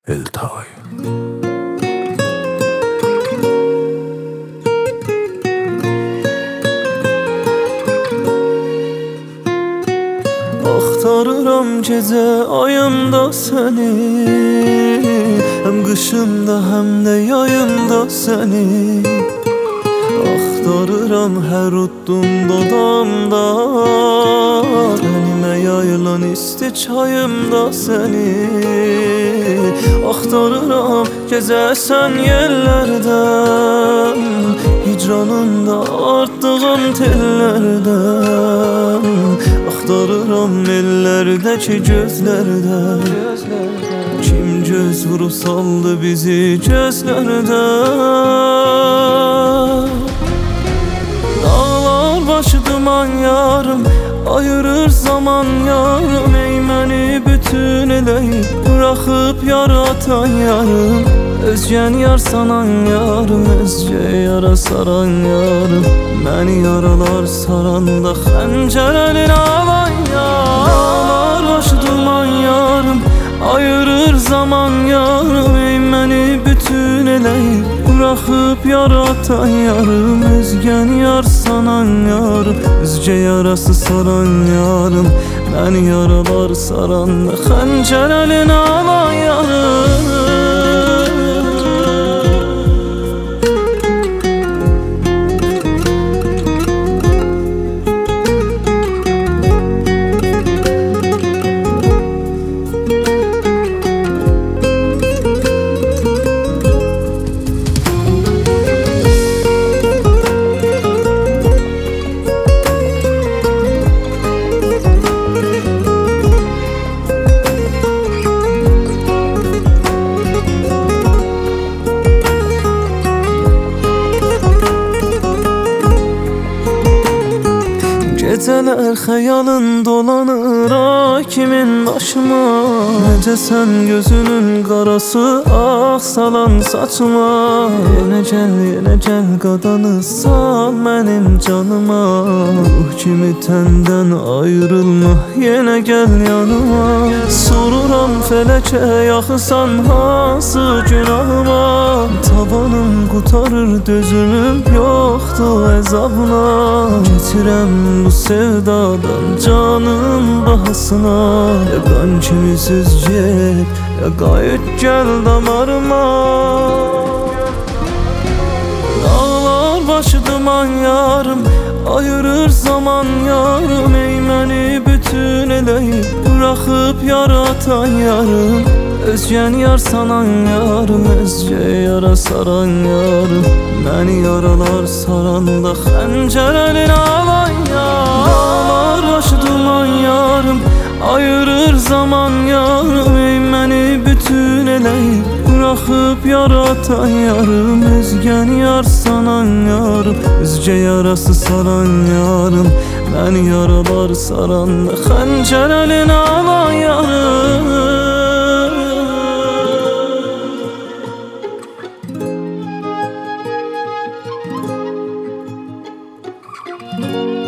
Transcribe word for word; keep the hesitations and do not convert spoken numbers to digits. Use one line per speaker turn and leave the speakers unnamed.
Eltay.
Axtarıram gece ayımda seni, hem kışımda hem de yayımda seni. Axtarıram her utdum dodamda, benimə yayılan isti çayımda seni. Axtarıram gezəsən yerlərdən, hicranında artdığım tellərdən. Axtarıram ellərdəki gözlərdən, kim göz vurub saldı bizi gözlərdən. Dağlar başı duman yarım, ayırır zaman yarım. Ey məni bütün eləyib bıraxıb yaratan yarım. Özgən yar sanan yarım, özgə yara saran yarım. Məni yaralar saranda xəncər əlin alan yarım. Dağlar başı duman yarım, ayırır zaman yarım. Ey məni bütün eləyib bıraxıb yaratan yarım. Özgən yar sanan yarım, özgə yarası saran yarım. Məni yaralar saranda xəncər əlin alan yarım. Gecələr xəyalın dolanır ay kimin başıma. Necə sən gözünün qarası ağ salan saçıma. Yenə gəl, yenə gəl qadanı sal mənim canıma. Ruh kimi təndən ayrılma, yenə gəl yanıma. Soruram fələkə yaxısan hansı günahıma. Tavanım qutarır dözümüm yoxdur əzabına. Getirəm bu sevdadan canım bahasına. Ya qan kimi söz get, ya qayıt gəl damarıma. Dağlar başı duman yarım, ayırır zaman yarım. Ey məni bütün eləyib bıraxıb yaratan yarım. Özgən yar sanan yarım, özgə yara saran yarım. Məni yaralar saranda xəncər əlin alan yarım. Dağlar başı duman yarım, ayırır zaman yarım. Ey məni bütün eləyib bıraxıb yaratan yarım. Özgən yar sanan yarım, özgə yarası saran yarım. Məni yaralar saranda xəncər əlin alan yarım.
Thank you.